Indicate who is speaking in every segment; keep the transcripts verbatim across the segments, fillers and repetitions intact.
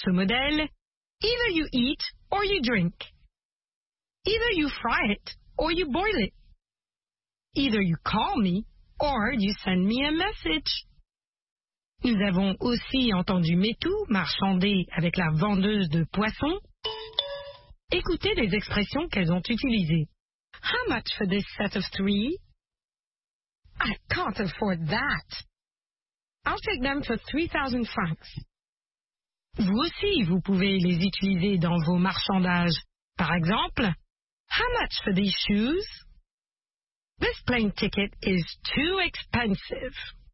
Speaker 1: ce modèle. Either you eat or you drink. Either you fry it or you boil it. Either you call me or you send me a message. Nous avons aussi entendu Métou marchander avec la vendeuse de poissons. Écoutez les expressions qu'elles ont utilisées. How much for this set of three? I can't afford that. I'll take them for three thousand francs. Vous aussi, vous pouvez les utiliser dans vos marchandages. Par exemple, how much for these shoes? This plane ticket is too expensive.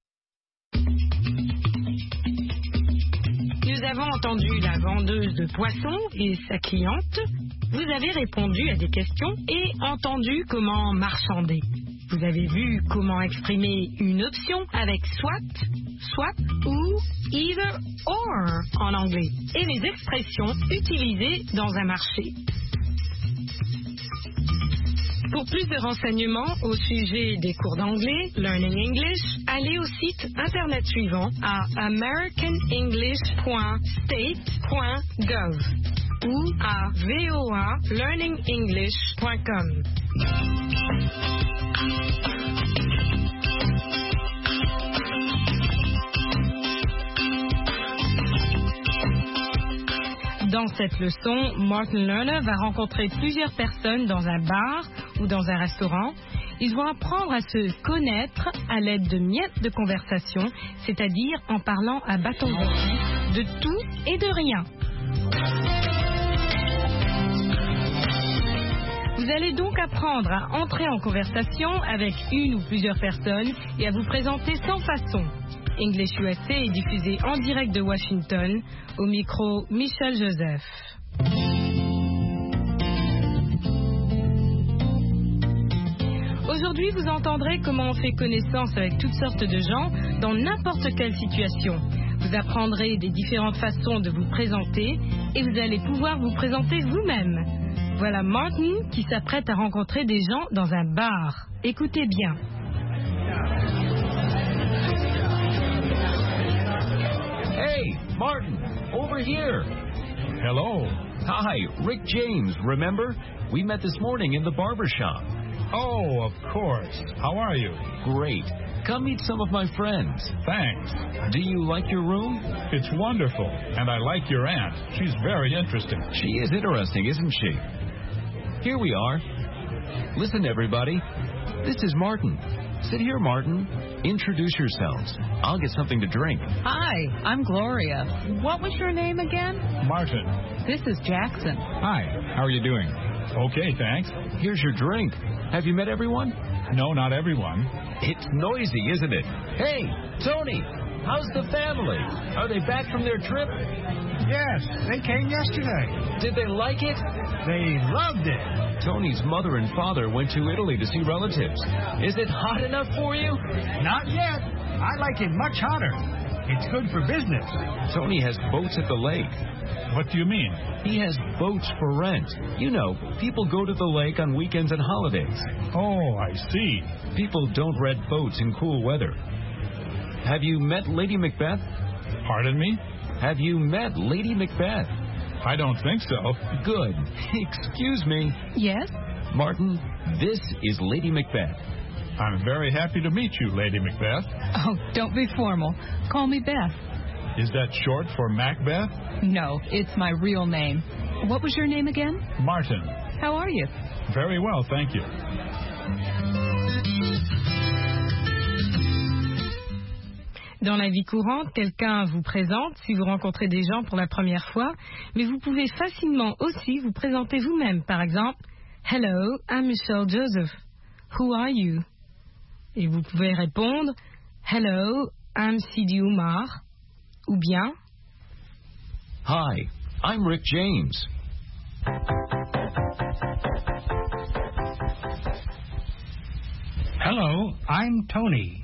Speaker 1: Nous avons entendu la vendeuse de poissons et sa cliente. Vous avez répondu à des questions et entendu comment marchander. Vous avez vu comment exprimer une option avec soit, swap ou either or en anglais et les expressions utilisées dans un marché. Pour plus de renseignements au sujet des cours d'anglais, Learning English, allez au site internet suivant à american english point state point gov ou à voa learning english point com. Dans cette leçon, Martin Lerner va rencontrer plusieurs personnes dans un bar ou dans un restaurant. Ils vont apprendre à se connaître à l'aide de miettes de conversation, c'est-à-dire en parlant à bâton rompu de tout et de rien. Vous allez donc apprendre à entrer en conversation avec une ou plusieurs personnes et à vous présenter sans façon. English U S A est diffusé en direct de Washington, au micro Michel Joseph. Aujourd'hui, vous entendrez comment on fait connaissance avec toutes sortes de gens dans n'importe quelle situation. Vous apprendrez des différentes façons de vous présenter et vous allez pouvoir vous présenter vous-même. Voilà Martin qui s'apprête à rencontrer des gens dans un bar. Écoutez bien.
Speaker 2: Hey, Martin, over here.
Speaker 3: Hello.
Speaker 2: Hi, Rick James, remember? We met this morning in the barber shop.
Speaker 3: Oh, of course. How are you?
Speaker 2: Great. Come meet some of my friends.
Speaker 3: Thanks.
Speaker 2: Do you like your room?
Speaker 3: It's wonderful, and I like your aunt. She's very interesting.
Speaker 2: She is interesting, isn't she? Here we are. Listen, everybody. This is Martin. Sit here, Martin. Introduce yourselves. I'll get something to drink.
Speaker 4: Hi, I'm Gloria. What was your name again?
Speaker 3: Martin.
Speaker 4: This is Jackson.
Speaker 5: Hi, how are you doing?
Speaker 3: Okay, thanks.
Speaker 2: Here's your drink. Have you met everyone?
Speaker 3: No, not everyone.
Speaker 2: It's noisy, isn't it? Hey, Tony, how's the family? Are they back from their trip?
Speaker 6: Yes, they came yesterday.
Speaker 2: Did they like it?
Speaker 6: They loved it.
Speaker 2: Tony's mother and father went to Italy to see relatives. Is it hot enough for you?
Speaker 6: Not yet. I like it much hotter. It's good for business.
Speaker 2: Tony has boats at the lake.
Speaker 3: What do you mean?
Speaker 2: He has boats for rent. You know, people go to the lake on weekends and holidays.
Speaker 3: Oh, I see.
Speaker 2: People don't rent boats in cool weather. Have you met Lady Macbeth?
Speaker 3: Pardon me?
Speaker 2: Have you met Lady Macbeth?
Speaker 3: I don't think so.
Speaker 2: Good. Excuse me.
Speaker 4: Yes?
Speaker 2: Martin, this is Lady Macbeth.
Speaker 3: I'm very happy to meet you, Lady Macbeth.
Speaker 4: Oh, don't be formal. Call me Beth.
Speaker 3: Is that short for Macbeth?
Speaker 4: No, it's my real name. What was your name again?
Speaker 3: Martin.
Speaker 4: How are you?
Speaker 3: Very well, thank you.
Speaker 1: Dans la vie courante, quelqu'un vous présente si vous rencontrez des gens pour la première fois, mais vous pouvez facilement aussi vous présenter vous-même. Par exemple, Hello, I'm Michelle Joseph. Who are you? Et vous pouvez répondre, Hello, I'm Sidi Oumar. Ou bien,
Speaker 2: Hi, I'm Rick James.
Speaker 6: Hello, I'm Tony.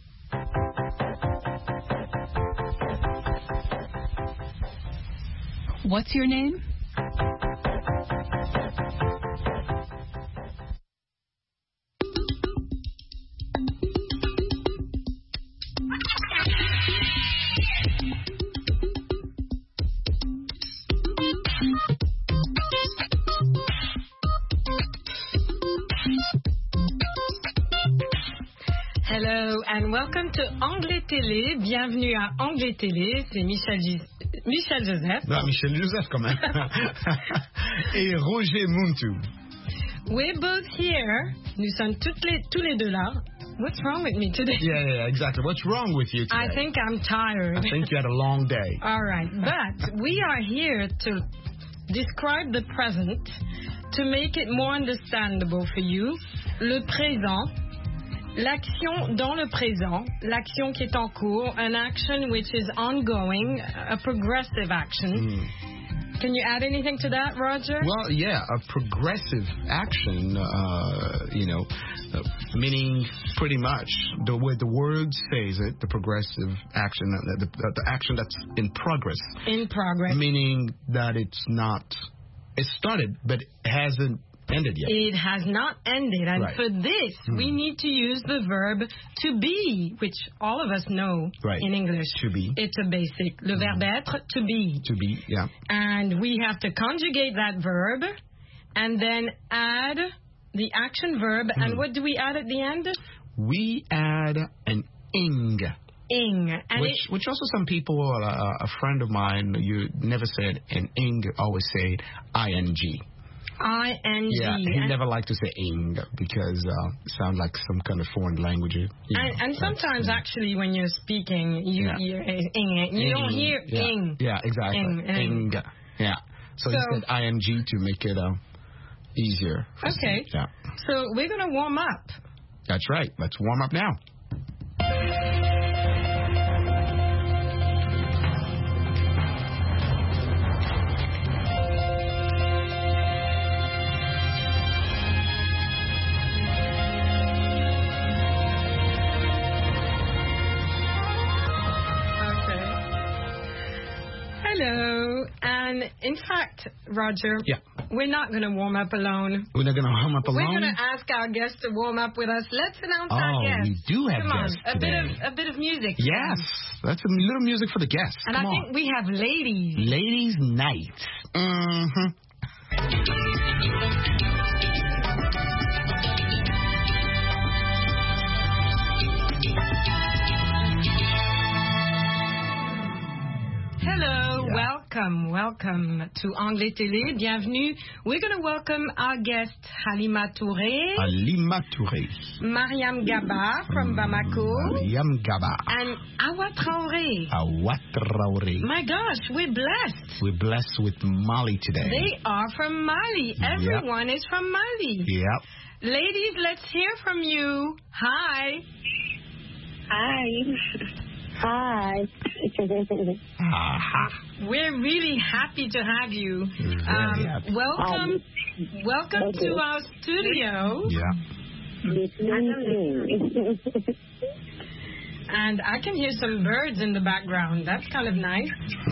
Speaker 4: What's your name?
Speaker 1: Hello and welcome to Anglais Télé. Bienvenue à Anglais Télé. C'est Michel, Gis- Michel Joseph.
Speaker 5: Non, Michel Joseph quand même. Et Roger Muntu.
Speaker 1: We're both here. Nous sommes toutes les, tous les deux là. What's wrong with me today?
Speaker 5: Yeah, yeah, exactly. What's wrong with you today?
Speaker 1: I think I'm tired.
Speaker 5: I think you had a long day.
Speaker 1: All right, but we are here to describe the present, to make it more understandable for you. Le présent, l'action dans le présent, l'action qui est en cours, an action which is ongoing, a progressive action.
Speaker 5: Mm.
Speaker 1: Can you add anything to that, Roger?
Speaker 5: Well, yeah, a progressive action, uh, you know, uh, meaning pretty much the way the word says it, the progressive action, uh, the, the, the action that's in progress.
Speaker 1: In progress.
Speaker 5: Meaning that it's not, it started, but it hasn't ended yet.
Speaker 1: It has not ended. And
Speaker 5: Right.
Speaker 1: for this,
Speaker 5: Hmm.
Speaker 1: we need to use the verb to be, which all of us know
Speaker 5: Right.
Speaker 1: in English.
Speaker 5: To be.
Speaker 1: It's a basic. Le verbe être, to be.
Speaker 5: To be, yeah.
Speaker 1: And we have to conjugate that verb and then add the action verb.
Speaker 5: Hmm.
Speaker 1: And what do we add at the end?
Speaker 5: We add an ing.
Speaker 1: Ing. And
Speaker 5: Which,
Speaker 1: it,
Speaker 5: which also some people, uh, a friend of mine, you never said an ing, always said ing.
Speaker 1: I N G.
Speaker 5: Yeah, he
Speaker 1: and,
Speaker 5: never liked to say ing because uh, it sounds like some kind of foreign language. You know,
Speaker 1: and, and
Speaker 5: that's-
Speaker 1: sometimes, actually, when you're speaking, you,
Speaker 5: Yeah.
Speaker 1: you're ing. You don't
Speaker 5: Ing,
Speaker 1: hear
Speaker 5: yeah.
Speaker 1: ing.
Speaker 5: Yeah, exactly.
Speaker 1: Ing, ing.
Speaker 5: Yeah. So,
Speaker 1: So-
Speaker 5: he said ing to make it uh, easier. for
Speaker 1: Okay.
Speaker 5: some- Yeah.
Speaker 1: So we're going to warm up.
Speaker 5: That's right. Let's warm up now.
Speaker 1: Okay. Hello. And in fact, Roger,
Speaker 5: Yeah.
Speaker 1: we're not going to warm up alone.
Speaker 5: We're not going to hum up
Speaker 1: We're
Speaker 5: alone.
Speaker 1: going to ask our guests to warm up with us. Let's announce
Speaker 5: Oh,
Speaker 1: our guests.
Speaker 5: we do have
Speaker 1: Come
Speaker 5: guests
Speaker 1: on, a
Speaker 5: today.
Speaker 1: bit of a bit of music.
Speaker 5: Yes. That's a little music for the guests.
Speaker 1: And
Speaker 5: Come
Speaker 1: I
Speaker 5: on.
Speaker 1: think we have ladies.
Speaker 5: Ladies' Night. Mm-hmm.
Speaker 1: Hello,
Speaker 5: Yeah.
Speaker 1: welcome, welcome to Anglais Télé. Bienvenue. We're going to welcome our guest Halima Touré,
Speaker 5: Halima Touré.
Speaker 1: Mariam Gaba from Bamako,
Speaker 5: Mariam Gaba.
Speaker 1: and Awa Traoré.
Speaker 5: Awa Traoré.
Speaker 1: My gosh, we're blessed.
Speaker 5: We're blessed with Mali today.
Speaker 1: They are from Mali.
Speaker 5: Yep.
Speaker 1: Everyone is from Mali.
Speaker 5: Yep.
Speaker 1: Ladies, let's hear from you. Hi.
Speaker 7: Hi. Hi.
Speaker 5: Aha.
Speaker 1: We're really happy to have you.
Speaker 5: Very
Speaker 1: Um,
Speaker 5: happy.
Speaker 1: welcome, welcome to our studio.
Speaker 5: Yeah.
Speaker 1: And I can hear some birds in the background. That's kind of nice.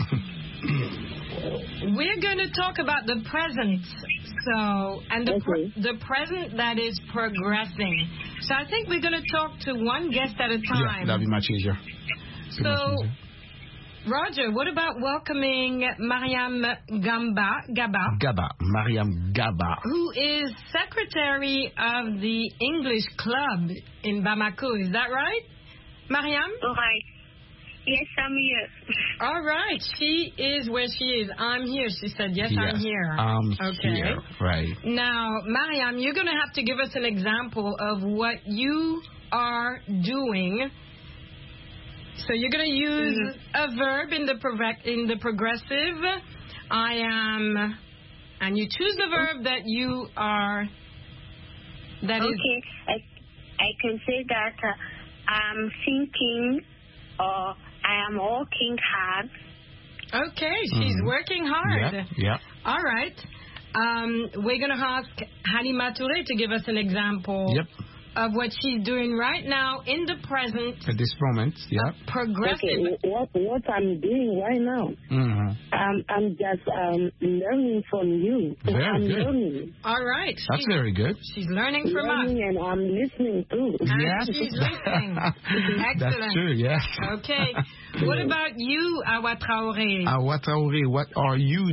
Speaker 1: We're going to talk about the present. So, and the pre- the present that is progressing. So I think we're going to talk to one guest at a
Speaker 5: Yeah,
Speaker 1: time.
Speaker 5: that'll be much easier. Be much
Speaker 1: So,
Speaker 5: easier.
Speaker 1: Roger, what about welcoming Mariam Gamba, Gaba,
Speaker 5: Gaba. Mariam Gaba.
Speaker 1: who is secretary of the English Club in Bamako? Is that right, Mariam?
Speaker 7: All right. Yes, I'm here.
Speaker 1: All right, she is where she is. I'm here. She said, yes, I'm
Speaker 5: Yes,
Speaker 1: here.
Speaker 5: I'm
Speaker 1: okay.
Speaker 5: here. Right.
Speaker 1: Now, Mariam, you're going to have to give us an example of what you are doing. So you're going to use
Speaker 7: Mm-hmm.
Speaker 1: a verb in the prove- in the progressive. I am, and you choose the verb that you are. That is.
Speaker 7: Okay. I, I can say that uh, I'm thinking or I am working hard.
Speaker 1: Okay, she's
Speaker 5: Mhm.
Speaker 1: working hard.
Speaker 5: Yeah. Yeah.
Speaker 1: All right. Um, we're going to ask Halima Touré to give us an example
Speaker 5: Yep.
Speaker 1: of what she's doing right now in the present,
Speaker 5: At this moment. Yeah.
Speaker 1: progressive.
Speaker 8: Okay, what what I'm doing right now,
Speaker 5: Mm-hmm.
Speaker 8: um, I'm just um, learning from you.
Speaker 5: Very
Speaker 8: I'm
Speaker 5: good.
Speaker 8: learning,
Speaker 1: All right.
Speaker 5: That's
Speaker 1: She's,
Speaker 5: very good.
Speaker 1: she's learning from us.
Speaker 8: learning, and I'm listening too.
Speaker 1: And
Speaker 5: Yes.
Speaker 1: she's listening.
Speaker 5: That's
Speaker 1: Excellent.
Speaker 5: true, yes.
Speaker 1: Okay. What about you, Awa Traoré?
Speaker 5: Awa Traoré, what are you